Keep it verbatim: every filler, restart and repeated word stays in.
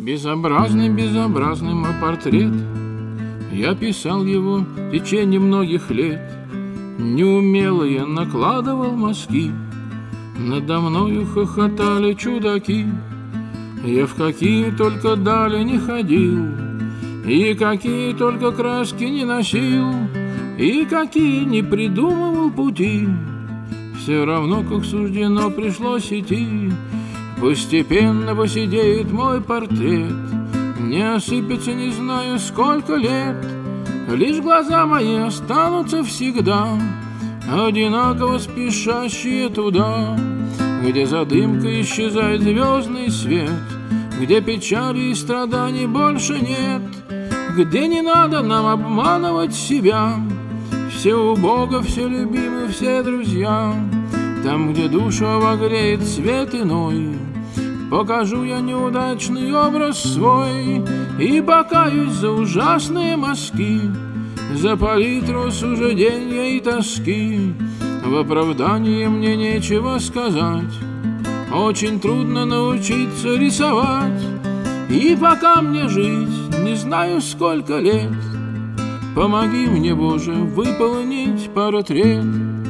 Безобразный, безобразный мой портрет. Я писал его в течение многих лет. Неумело я накладывал мазки. Надо мною хохотали чудаки. Я в какие только дали не ходил, и какие только краски не носил, и какие не придумывал пути. Все равно, как суждено, пришлось идти. Постепенно посидеет мой портрет, не осыпется не знаю сколько лет. Лишь глаза мои останутся всегда одинаково спешащие туда, где за дымкой исчезает звездный свет, где печали и страданий больше нет, где не надо нам обманывать себя. Все у Бога, все любимы, все друзья. Там, где душу обогреет свет иной, покажу я неудачный образ свой и покаюсь за ужасные мазки, за палитру суждения и тоски. В оправдании мне нечего сказать. Очень трудно научиться рисовать, и пока мне жить не знаю сколько лет, помоги мне, Боже, выполнить портрет.